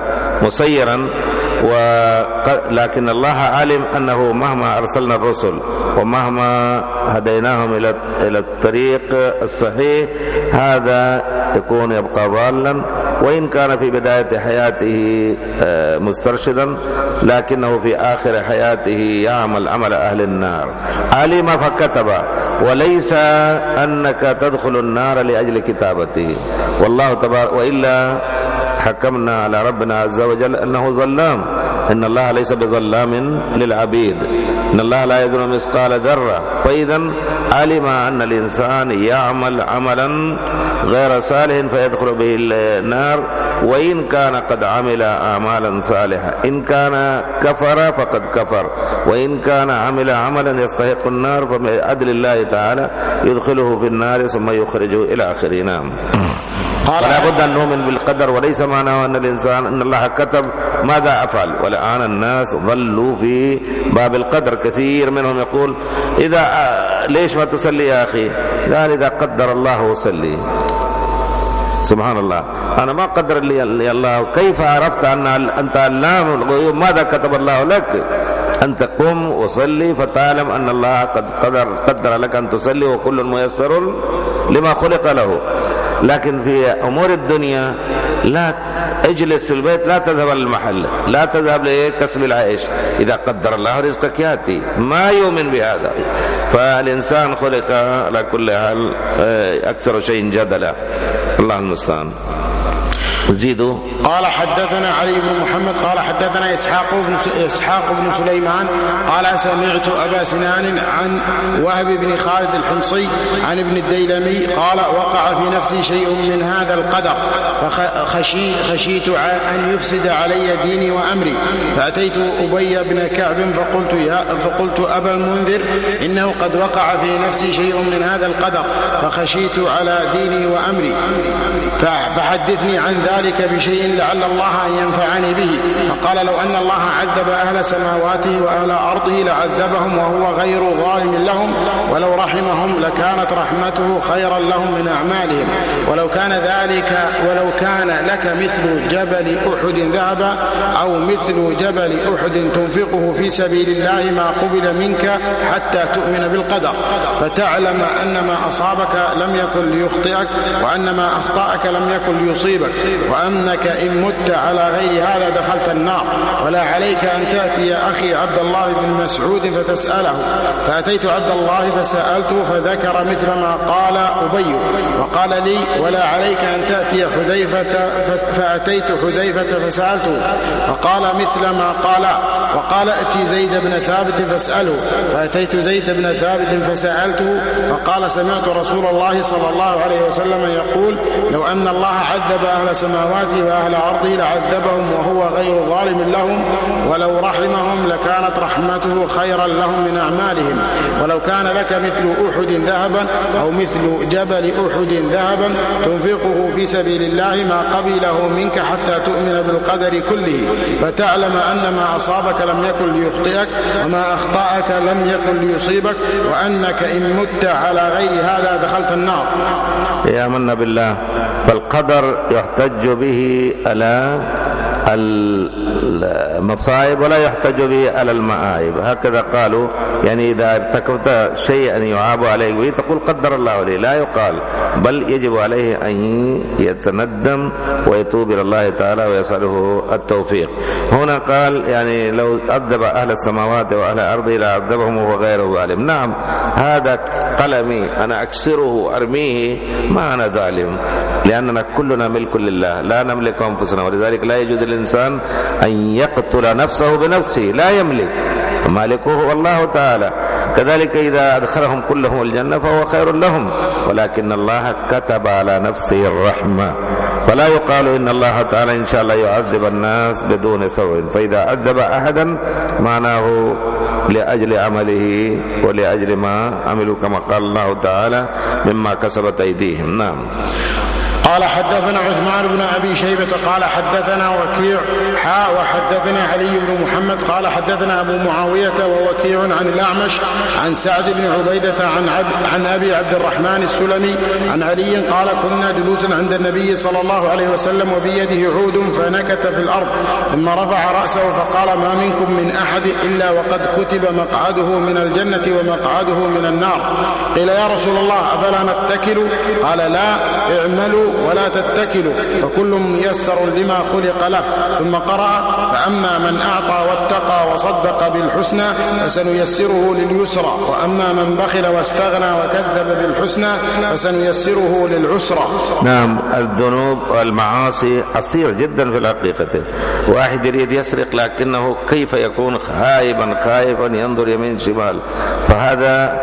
مسيرا، ولكن الله علم أنه مهما أرسلنا الرسل ومهما هديناهم إلى الطريق الصحيح هذا يكون يبقى ضالا، وإن كان في بداية حياته مسترشدا لكنه في آخر حياته يعمل عمل أهل النار. علم فكتب، وليس أنك تدخل النار لأجل كتابته، والله تبارك وإلا حكمنا على ربنا عز وجل أنه ظلام، إن الله ليس بظلام للعبيد، إن الله لا يظلم مثقال ذرة، فإذا علم أن الإنسان يعمل عملا غير صالح فيدخل به النار، وإن كان قد عمل أعمالا صالحة، إن كان كفر فقد كفر، وإن كان عمل عملا يستحق النار فبعدل الله تعالى يدخله في النار ثم يخرجه إلى آخره. نعم. فلا بد أن نؤمن بالقدر، وليس معناه أن الإنسان أن الله كتب ماذا أفعل. والآن الناس ظلوا في باب القدر، كثير منهم يقول إذا ليش ما تصلي يا أخي؟ قال إذا قدر الله أصلي. سبحان الله، أنا ما قدر لي الله، كيف عرفت أن أنت علام الغيوب؟ ماذا كتب الله لك؟ أنت قم وصلي فتعلم أن الله قد قدر, قدر لك أن تصلي، وكل ميسر لما خلق له. لكن في أمور الدنيا لا اجلس في البيت، لا تذهب للمحل، لا تذهب لكسب العيش، إذا قدر الله رزقك يأتي. ما يؤمن بهذا. فالإنسان خلق على كل حال أكثر شيء جدلا. الله المستعان. زيدوا. قال حدثنا علي بن محمد قال حدثنا إسحاق بن إسحاق بن سليمان قال سمعت أبا سنان عن وهب بن خالد الحمصي عن ابن الديلمي قال وقع في نفسي شيء من هذا القدر فخشيت أن يفسد علي ديني وأمري، فأتيت أبي بن كعب فقلت يا فقلت أبا المنذر إنه قد وقع في نفسي شيء من هذا القدر فخشيت على ديني وأمري، فحدثني عن ذلك بشيء لعل الله أن ينفعني به. فقال لو أن الله عذب أهل سماواته وأهل أرضه لعذبهم وهو غير ظالم لهم، ولو رحمهم لكانت رحمته خيرا لهم من أعمالهم، ولو كان ذلك ولو كان لك مثل جبل أحد ذهبا أو مثل جبل أحد تنفقه في سبيل الله ما قبل منك حتى تؤمن بالقدر، فتعلم أن ما أصابك لم يكن ليخطئك، وأن ما أخطأك لم يكن ليصيبك، وأنك إن مت على غير هذا دخلت النار، ولا عليك أن تأتي يا أخي عبد الله بن مسعود فتسأله. فأتيت عبد الله فسألته فذكر مثل ما قال أبي، وقال لي ولا عليك أن تأتي حذيفة، فأتيت حذيفة فسألته فقال مثل ما قال، وقال أتي زيد بن ثابت فاسأله، فأتيت زيد بن ثابت فسألته فقال سمعت رسول الله صلى الله عليه وسلم يقول لو أن الله عذب أهل سماواته وأهل أرضه لعذبهم وهو غير ظالم لهم، ولو رحمهم لكانت رحمته خيرا لهم من أعمالهم، ولو كان لك مثل أحد ذهبا أو مثل جبل أحد ذهبا تنفقه في سبيل الله ما قبله منك حتى تؤمن بالقدر كله، فتعلم أن ما أصابك لم يكن ليخطئك، وما أخطأك لم يكن ليصيبك، وأنك إن مت على غير هذا دخلت النار. يا من بالله. فالقدر يحتج به على المصائب ولا يحتج به على المآيب، هكذا قالوا. يعني إذا ارتكبت شيئا يعاب عليك به تقول قدر الله لي، لا يقال، بل يجب عليه أن يتندم ويتوب إلى الله تعالى ويسأله التوفيق. هنا قال يعني لو عذب أهل السماوات وأهل الأرض لعذبهم وهو غير ظالم. نعم، هذا قلمي أنا أكسره أرميه، ما أنا ظالم، لأننا كلنا ملك لله، لا نملك أنفسنا، ولذلك لا يجوز للإنسان أن يقتل نفسه بنفسه، لا يملك، مالكه هو الله تعالى. كذلك إذا أدخلهم كلهم الجنة فهو خير لهم، ولكن الله كتب على نفسه الرحمة، فلا يقال إن الله تعالى إن شاء الله يعذب الناس بدون سوء. فإذا عذب أحدا معناه لأجل عمله ولأجل ما عملوا، كما قال الله تعالى مما كسبت أيديهم. نعم. قال حدثنا عثمان بن أبي شيبة قال حدثنا وكيع حاء وحدثنا علي بن محمد قال حدثنا أبو معاوية ووكيع عن الأعمش عن سعد بن عبيدة عن, عب عن أبي عبد الرحمن السلمي عن علي قال كنا جلوسا عند النبي صلى الله عليه وسلم وبيده عود فنكت في الأرض، ثم رفع رأسه فقال ما منكم من أحد إلا وقد كتب مقعده من الجنة ومقعده من النار. قيل يا رسول الله أفلا نتكل؟ قال لا، اعملوا ولا تتكلوا فكل ميسر لما خلق له. ثم قرأ فأما من أعطى واتقى وصدق بالحسنى فسنيسره لليسرى، وأما من بخل واستغنى وكذب بالحسنى فسنيسره للعسرى. نعم، الذنوب والمعاصي عسير جدا في الحقيقة. واحد يريد يسرق لكنه كيف يكون خائبا خائفا ينظر يمين شمال، فهذا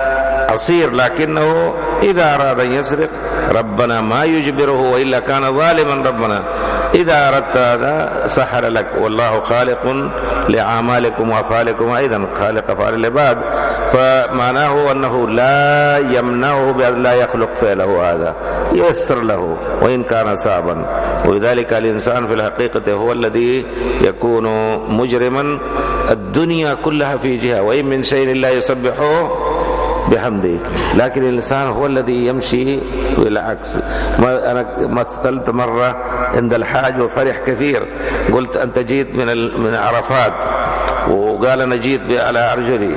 عصير، لكنه إذا أراد أن يسرق ربنا ما يجبره، وإلا كان ظالما. ربنا إذا أردت هذا سحر لك، والله خالق لأعمالكم وأفعالكم، أيضا خالق أفعال العباد، فمعناه أنه لا يمنعه بأن لا يخلق فعله، هذا ييسر له وإن كان صعبا. ولذلك الإنسان في الحقيقة هو الذي يكون مجرما، الدنيا كلها في جهة، وإن من شيء لا يسبحه بحمده، لكن الإنسان هو الذي يمشي بالعكس. أنا مثلت مرة عند الحاج وفرح كثير، قلت أنت جيت من من عرفات، وقال أنا جيت على أرجلي،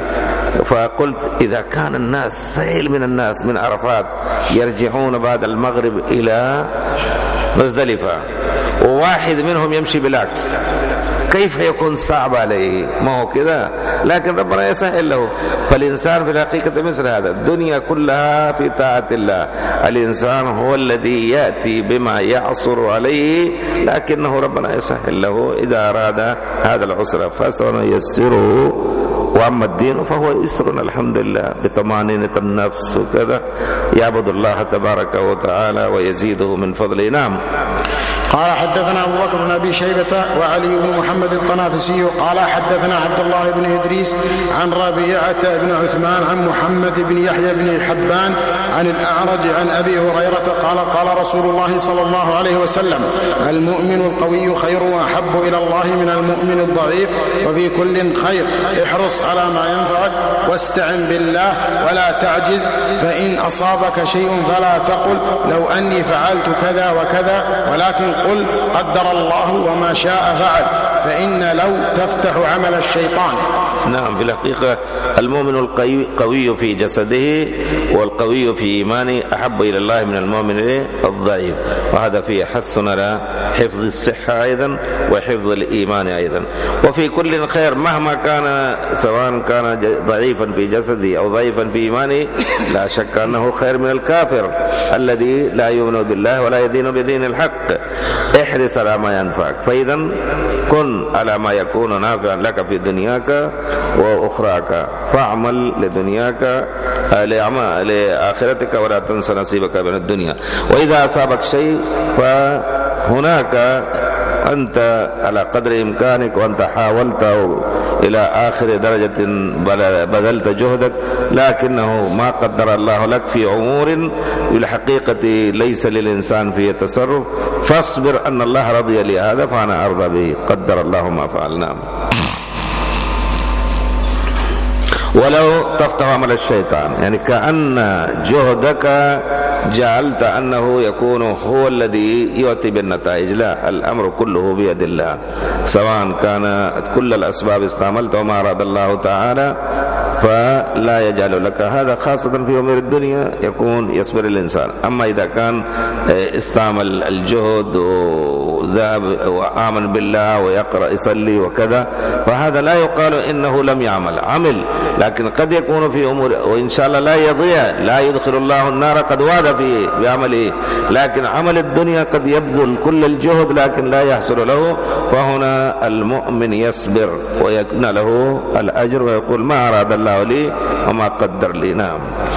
فقلت إذا كان الناس سيل من الناس من عرفات يرجعون بعد المغرب إلى مزدلفة، وواحد منهم يمشي بالعكس، كيف يكون صعب عليه؟ ما هو كذا، لكن ربنا يسهل له. فالإنسان في الحقيقة مثل هذا، الدنيا كلها في طاعة الله، الإنسان هو الذي يأتي بما يعصر عليه، لكنه ربنا يسهل له إذا أراد هذا العسر، فسنيسره. وأما الدين فهو يسر الحمد لله بطمأنينة النفس وكذا، يعبد الله تبارك وتعالى ويزيده من فضله. نعم. قال حدثنا أبو بكر بن أبي شيبة وعلي بن محمد الطنافسي قال حدثنا عبد الله بن إدريس عن ربيعة بن عثمان عن محمد بن يحيى بن حبان عن الأعرج عن أبي هريرة قال قال رسول الله صلى الله عليه وسلم: المؤمن القوي خير وأحب إلى الله من المؤمن الضعيف، وفي كل خير، احرص على ما ينفعك واستعن بالله ولا تعجز، فإن أصابك شيء فلا تقل لو أني فعلت كذا وكذا، ولكن قل قدر الله وما شاء فعل، فإن لو تفتح عمل الشيطان. نعم، في الحقيقة المؤمن القوي في جسده والقوي في إيمانه أحب إلى الله من المؤمن الضعيف، وهذا فيه حث على حفظ الصحة أيضا وحفظ الإيمان أيضا. وفي كل خير مهما كان، سواء كان ضعيفا في جسده أو ضعيفا في إيمانه، لا شك أنه خير من الكافر الذي لا يؤمن بالله ولا يدين بدين الحق. احرص على ما ينفعك، فإذا كن على ما يكون نافعا لك في دنياك وأخراك، فاعمل لدنياك لآخرتك ولا تنسى نصيبك من الدنيا. وإذا أصابك شيء فهناك أنت على قدر إمكانك، وأنت حاولت إلى آخر درجة بذلت جهدك، لكنه ما قدر الله لك في أمور بالحقيقة ليس للإنسان فيه تصرف، فاصبر أن الله رضي لي هذا فأنا أرضى به، قدر الله ما فعلنا. ولو تفتح عمل الشيطان، يعني كأن جهدك جعلت أنه يكون هو الذي يؤتي بالنتائج، لا، الأمر كله بيد الله، سواء كان كل الأسباب استعملت وما أراد الله تعالى فلا يجعل لك هذا، خاصة في أمور الدنيا يكون يصبر الإنسان. أما إذا كان استعمل الجهد وذهب وآمن بالله ويقرأ يصلي وكذا، فهذا لا يقال إنه لم يعمل، عمل، لكن قد يكون في أمور، وإن شاء الله لا يضيع، لا يدخل الله النار قد وعد فيه بعمله، لكن عمل الدنيا قد يبذل كل الجهد لكن لا يحصل له، فهنا المؤمن يصبر ويكون له الأجر ويقول ما أراد الله لي وما قدر لي. نعم.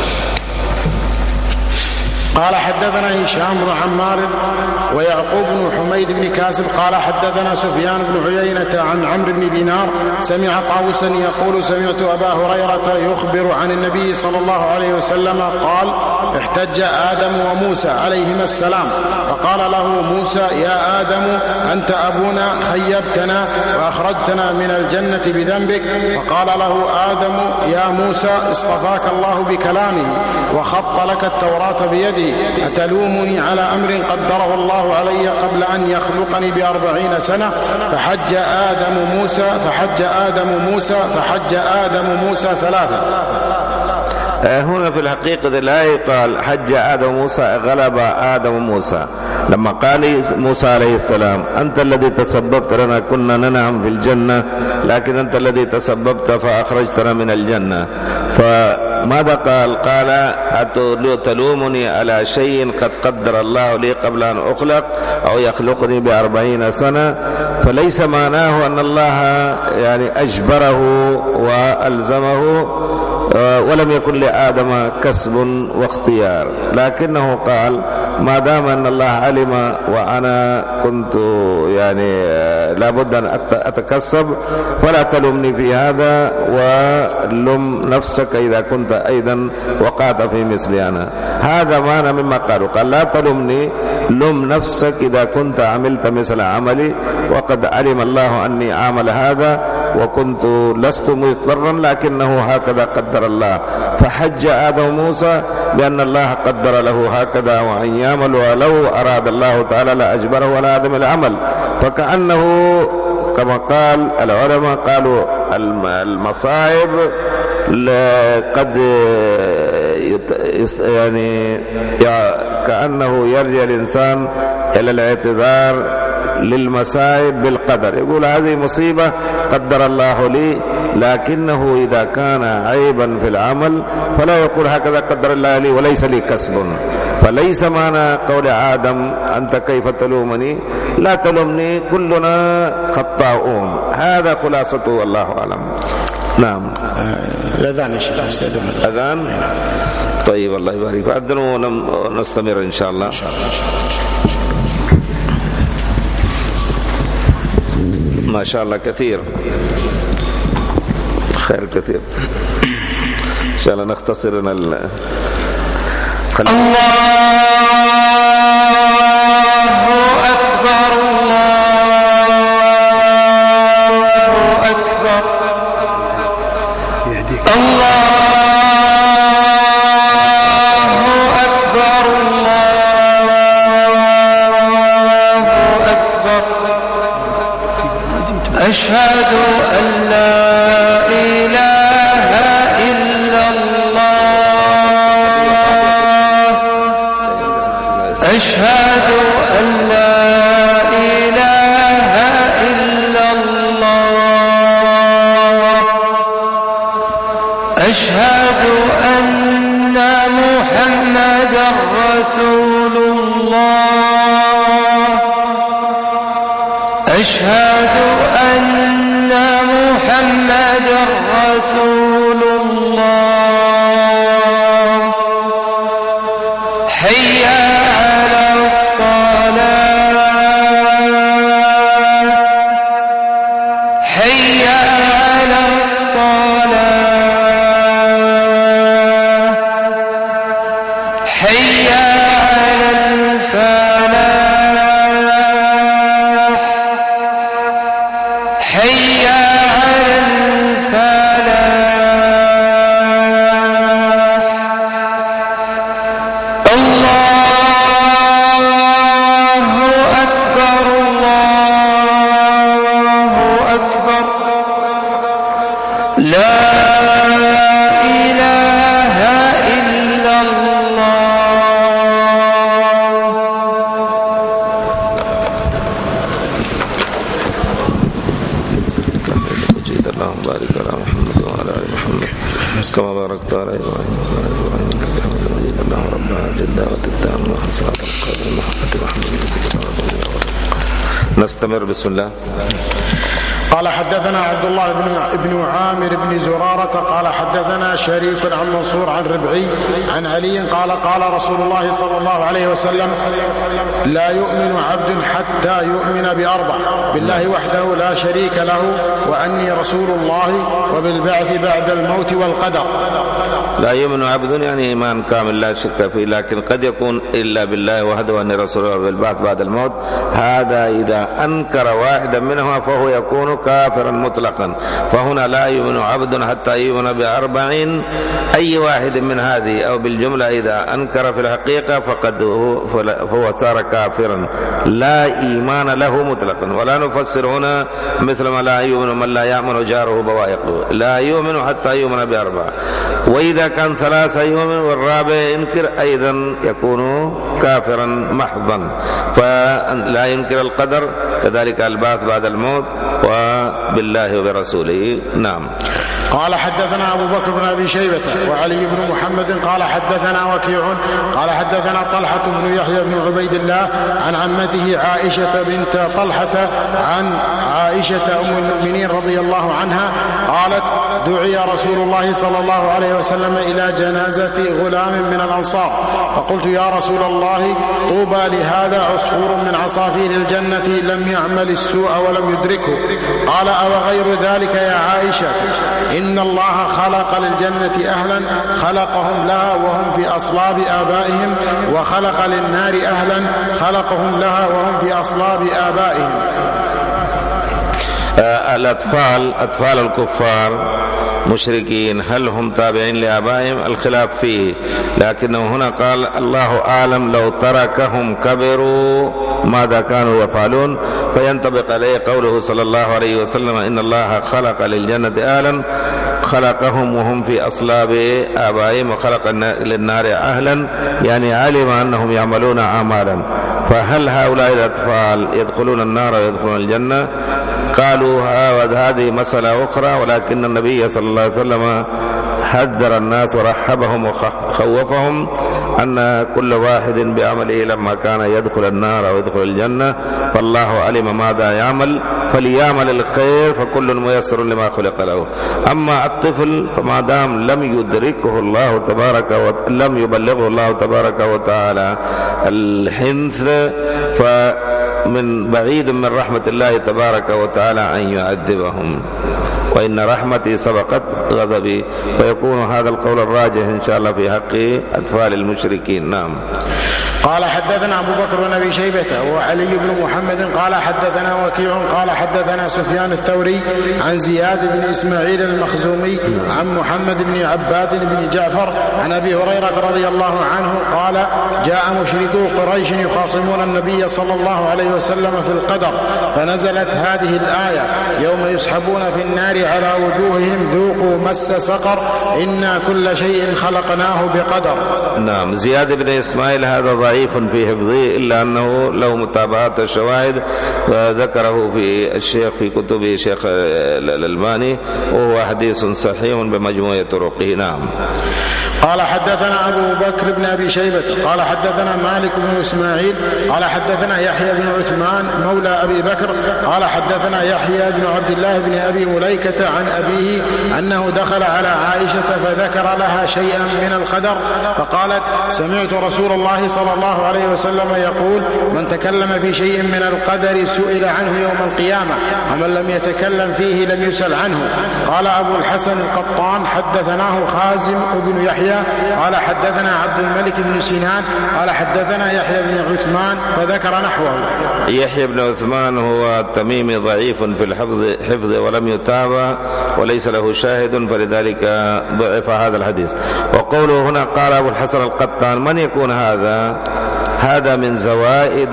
قال حدثنا هشام بن عمار ويعقوب بن حميد بن كاسب قال حدثنا سفيان بن عيينة عن عمرو بن دينار سمع طاووسا يقول سمعت أبا هريرة يخبر عن النبي صلى الله عليه وسلم قال: احتج آدم وموسى عليهما السلام، فقال له موسى: يا آدم أنت أبونا، خيبتنا وأخرجتنا من الجنة بذنبك. فقال له آدم: يا موسى اصطفاك الله بكلامه وخط لك التوراة بيده، أتلومني على أمر قدره الله علي قبل أن يخلقني بأربعين سنة؟ فحج آدم موسى فحج آدم موسى فحج آدم موسى ثلاثة. هنا في الحقيقة لا يقال حج آدم موسى غلب آدم موسى، لما قال موسى عليه السلام: أنت الذي تسببت لنا، كنا ننعم في الجنة لكن أنت الذي تسببت فأخرجتنا من الجنة. فماذا قال؟ قال: أتلومني على شيء قد قدر الله لي قبل أن أخلق أو يخلقني بأربعين سنة؟ فليس معناه أن الله يعني أجبره وألزمه ولم يكن لآدم كسب واختيار، لكنه قال ما دام أن الله علم وأنا كنت يعني لابد أن أتكسب فلا تلمني في هذا، ولم نفسك إذا كنت أيضا وقعت في مثلي أنا. هذا معنى مما قالوا، قال لا تلمني، لم نفسك إذا كنت عملت مثل عملي، وقد علم الله أني عامل هذا وكنت لست مضطرا لكنه هكذا قدر الله. فحج آدم موسى بأن الله قدر له هكذا وأن يعمل، ولو أراد الله تعالى لأجبره على آدم العمل. فكأنه كما قال العلماء قالوا المصائب قد يعني كأنه يرجع الإنسان إلى الاعتذار للمصائب بالقدر، يقول هذه مصيبة قدر الله لي، لكنه إذا كان عيبا في العمل فلا يقول هكذا قدر الله لي وليس لي كسب. فليس معنى قول آدم أنت كيف تلومني، لا تلومني، كلنا خطاؤون. هذا خلاصته والله أعلم. نعم. الأذان يا شيخ. أذان. طيب الله يبارك فيك. أذنوا ونستمر إن شاء الله. ما شاء الله كثير، خير كثير. إن شاء الله نختصر ال خل... الله أكبر الله أكبر الله أكبر الله أكبر. أشهد أن لا إله إلا الله أشهد أن لا إله إلا الله أشهد أن محمدا رسول الله أشهد أن محمدا رسول الله. حي على الصلاة حي على الصلاة حي على الفلاح حي على الفلاح. الله أكبر الله أكبر. لا إله إلا الله. اللهم بارك على محمد وعلى آل محمد كما باركت على إبراهيم وعلى آل إبراهيم إنك حميد مجيد. اللهم ربنا للدعوة التامة وصلاة القائمة محمد محمد. نستمر. بسم الله. قال حدثنا عبد الله بن عامر بن زرارة قال حدثنا شريك عن منصور عن ربعي عن علي قال قال رسول الله صلى الله عليه وسلم لا يؤمن عبد حتى يؤمن بأربع: بالله وحده لا شريك له، وأني رسول الله، وبالبعث بعد الموت، والقدر. لا يؤمن عبد يعني إيمان كامل لا شك فيه، لكن قد يكون إلا بالله وحده وأني رسول الله وبالبعث بعد الموت. هذا إذا أنكر واحدا منهما فهو يكون كافرا مطلقا. فهنا لا يؤمن عبد حتى يؤمن بأربع، أي واحد من هذه أو بالجملة إذا أنكر في الحقيقة فقد هو صار كافرا لا إيمان له مطلقا. ولا نفسر هنا مثل ما لا يؤمن من لا يأمن جاره بوائقه، لا يؤمن حتى يؤمن بأربع. وإذا كان ثلاثة يؤمن والرابع ينكر أيضا يكون كافرا محضا. فلا ينكر القدر، كذلك البعث بعد الموت، وبالله وبرسوله. نعم. قال حدثنا أبو بكر بن أبي شيبة وعلي بن محمد قال حدثنا وكيع قال حدثنا طلحة بن يحيى بن عبيد الله عن عمته عائشة بنت طلحة عن عائشة أم المؤمنين رضي الله عنها قالت دعي رسول الله صلى الله عليه وسلم إلى جنازة غلام من الأنصار فقلت يا رسول الله طوبى لهذا عصفور من عصافير الجنة لم يعمل السوء ولم يدركه. قال أو غير ذلك يا عائشة إن الله خلق للجنة أهلا خلقهم لها وهم في أصلاب آبائهم وخلق للنار أهلا خلقهم لها وهم في أصلاب آبائهم. الأطفال أطفال الكفار مشركين هل هم تابعين لآبائهم؟ الخلاف فيه، لكنه هنا قال الله أعلم لو تركهم كبروا ماذا كانوا يفعلون، فينطبق عليه قوله صلى الله عليه وسلم إن الله خلق للجنة أهلا خلقهم وهم في أصلاب آبائهم وخلق للنار أهلا، يعني علم أنهم يعملون أعمالا. فهل هؤلاء الأطفال يدخلون النار ويدخلون الجنة؟ قالوا هذه مسألة أخرى، ولكن النبي صلى الله عليه وسلم حذر الناس ورحبهم وخوفهم أن كل واحد بعمله لما كان يدخل النار أو يدخل الجنة فالله علم ماذا يعمل فليعمل الخير فكل ميسر لما خلق له. أما الطفل فما دام لم يدركه الله تبارك وتعالى لم يبلغه الله تبارك وتعالى الحنث فمن بعيد من رحمة الله تبارك وتعالى أن يعذبهم، وإن رحمتي سبقت غضبي، ويكون هذا القول الراجح إن شاء الله في حق أطفال المشركين. نعم. قال حدثنا أبو بكر بن أبي شيبة وعلي بن محمد قال حدثنا وكيع قال حدثنا سفيان الثوري عن زياد بن إسماعيل المخزومي عن محمد بن عباد بن جعفر عن أبي هريرة رضي الله عنه قال جاء مشركو قريش يخاصمون النبي صلى الله عليه وسلم في القدر فنزلت هذه الآية يوم يسحبون في النار على وجوههم ذوقوا مس سقر إنا كل شيء خلقناه بقدر. نعم. زياد بن إسماعيل هذا ضعيف في حفظه إلا أنه له متابعات الشواهد وذكره في الشيخ في كتب شيخ الألباني وهو حديث صحيح بمجموع طرقه. نعم. قال حدثنا أبو بكر بن أبي شيبة قال حدثنا مالك بن إسماعيل قال حدثنا يحيى بن عثمان مولى أبي بكر قال حدثنا يحيى بن عبد الله بن أبي مليكة عن أبيه أنه دخل على عائشة فذكر لها شيئا من القدر فقالت سمعت رسول الله صلى الله عليه وسلم يقول من تكلم في شيء من القدر سئل عنه يوم القيامة ومن لم يتكلم فيه لم يسأل عنه. قال أبو الحسن القطان حدثناه خازم بن يحيى قال حدثنا عبد الملك بن سنان قال حدثنا يحيى بن عثمان فذكر نحوه. يحيى بن عثمان هو تميمي ضعيف في الحفظ حفظ ولم يتابع وليس له شاهد فلذلك ضعف هذا الحديث. وقوله هنا قال أبو الحسن القطان من يكون هذا؟ هذا من زوائد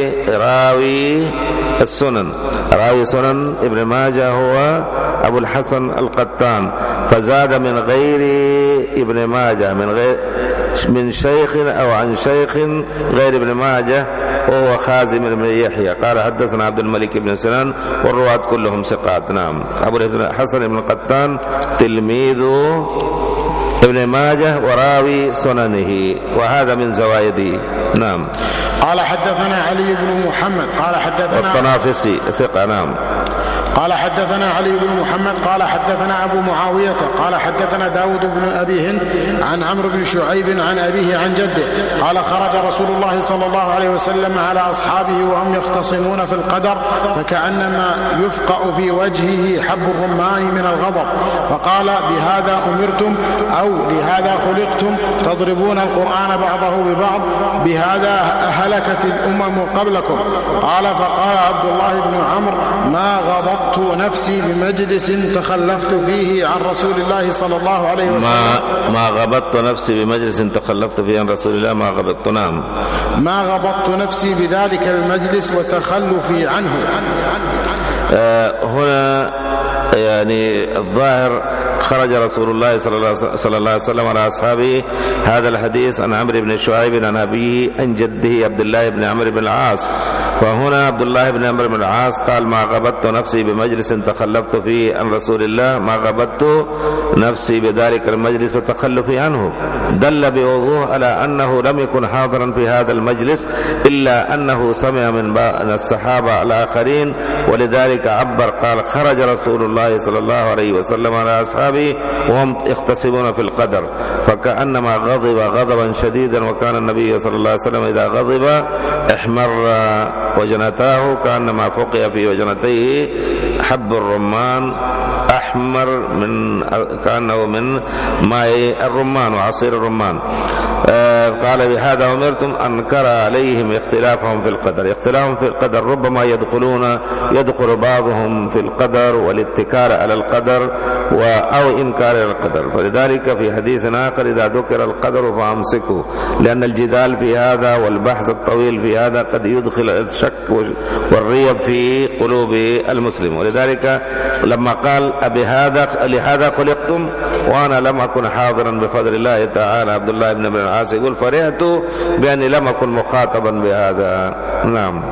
راوي السنن، راوي سنن ابن ماجه هو أبو الحسن القطان، فزاد من غير ابن ماجه من غير من شيخ أو عن شيخ غير ابن ماجه وهو خازم بن يحيى قال حدثنا عبد الملك بن سنان والرواة كلهم ثقات. نعم. أبو الحسن بن القطان تلميذ ابن ماجه وراوي سننه وهذا من زوائده. نعم. قال حدثنا علي بن محمد قال حدثنا الطنافسي ثقة. نعم. قال حدثنا علي بن محمد قال حدثنا أبو معاوية قال حدثنا داود بن أبي هند عن عمرو بن شعيب عن أبيه عن جده قال خرج رسول الله صلى الله عليه وسلم على أصحابه وهم يختصمون في القدر فكأنما يفقأ في وجهه حب الرمان من الغضب فقال بهذا أمرتم أو لهذا خلقتم تضربون القرآن بعضه ببعض بهذا هلكت الأمم قبلكم. قال فقال عبد الله بن عمرو ما غضبت نفسي بمجلس تخلفت فيه عن رسول الله صلى الله عليه وسلم ما, ما غضبت نفسي بمجلس تخلفت فيه عن رسول الله ما غضبت. نعم. ما غضبت نفسي بذلك المجلس وتخلفي عنه. آه هنا يعني الظاهر خرج رسول الله صلى الله عليه وسلم على أصحابه هذا الحديث عن عمرو بن شعيب عن أبيه عن جده عبد الله بن عمرو بن العاص فهنا عبد الله بن عمرو بن العاص قال ما غبطت نفسي بمجلس تخلفت فيه عن رسول الله، ما غبطت نفسي بذلك المجلس تخلفي عنه، دل بوضوح على أنه لم يكن حاضرا في هذا المجلس إلا أنه سمع من الصحابة الآخرين، ولذلك عبر قال خرج رسول الله صلى الله عليه وسلم على أصحابه وهم يختصمون في القدر، فكأنما غضب غضبا شديدا، وكان النبي صلى الله عليه وسلم إذا غضب احمر وجنتاه كأنما فقئ في وجنتيه حب الرمان أحمر من كأنه من ماء الرمان وعصير الرمان. آه قال بهذا أمرتم، أنكر عليهم اختلافهم في القدر. اختلافهم في القدر ربما يدخلون يدخل بعضهم في القدر والاتكال على القدر أو إنكار القدر، فلذلك في حديث آخر إذا ذكر القدر فأمسكوا، لأن الجدال في هذا والبحث الطويل في هذا قد يدخل الشك والريب في قلوب المسلم. ولذلك لما قال بهذا لهذا خلقتم وأنا لم أكن حاضرا بفضل الله تعالى، عبد الله بن عمرو بن العاص يقول فرحت بأني لم أكن مخاطبا بهذا. نعم.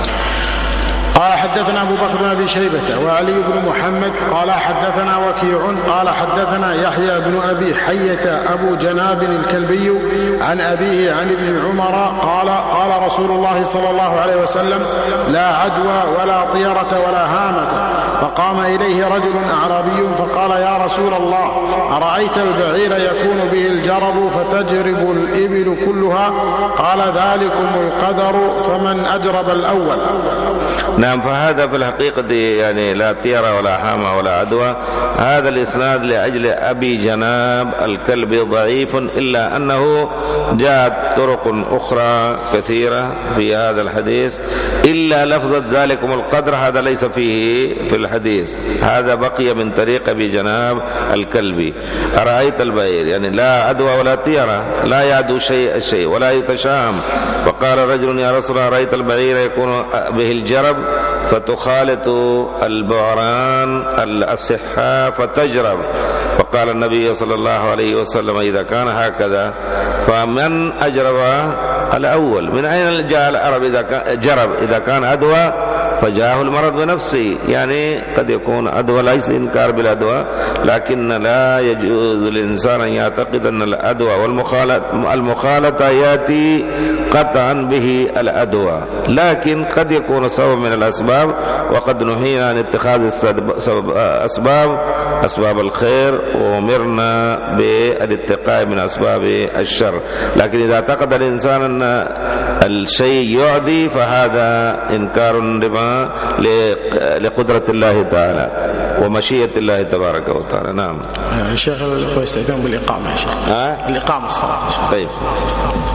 قال حدثنا أبو بكر بن أبي شيبة وعلي بن محمد قال حدثنا وكيع قال حدثنا يحيى بن أبي حية أبو جناب الكلبي عن أبيه عن ابن عمر قال قال رسول الله صلى الله عليه وسلم لا عدوى ولا طيرة ولا هامة. فقام إليه رجل أعرابي فقال يا رسول الله أرأيت البعير يكون به الجرب فتجرب الإبل كلها؟ قال ذلكم القدر فمن أجرب الأول. نعم. فهذا في الحقيقة يعني لا طيرة ولا حامة ولا عدوى. هذا الإسناد لأجل أبي جناب الكلب ضعيف، إلا أنه جاءت طرق أخرى كثيرة في هذا الحديث، إلا لفظ ذلكم القدر هذا ليس فيه في الحديث، هذا بقي من طريق أبي جناب الكلبي. أرأيت البعير يعني لا عدوى ولا طيرة، لا يعدو شيء الشيء ولا يتشام. فقال رجل يا رسول الله أرأيت البعير يكون به الجرب فتخالط البعران الصحة فتجرب. فقال النبي صلى الله عليه وسلم إذا كان هكذا فمن أجرب الأول؟ من أين جاء العرب إذا كان جرب؟ إذا كان عدوى فجاءه المرض بنفسه، يعني قد يكون عدوى ليس إنكار بالعدوى، لكن لا يجوز للإنسان أن يعتقد أن العدوى والمخالطة يأتي قطعا به العدوى، لكن قد يكون سبب من الأسباب، وقد نهينا عن اتخاذ أسباب أسباب الخير وأمرنا بالاتقاء من أسباب الشر. لكن إذا اعتقد الإنسان أن الشيء يعدي فهذا إنكار لما لقدرة الله تعالى ومشيئة الله تبارك وتعالى. نعم. الشيخ الأخوة يستأذنون بالإقامة يا شيخ. الإقامة الصلاة. طيب.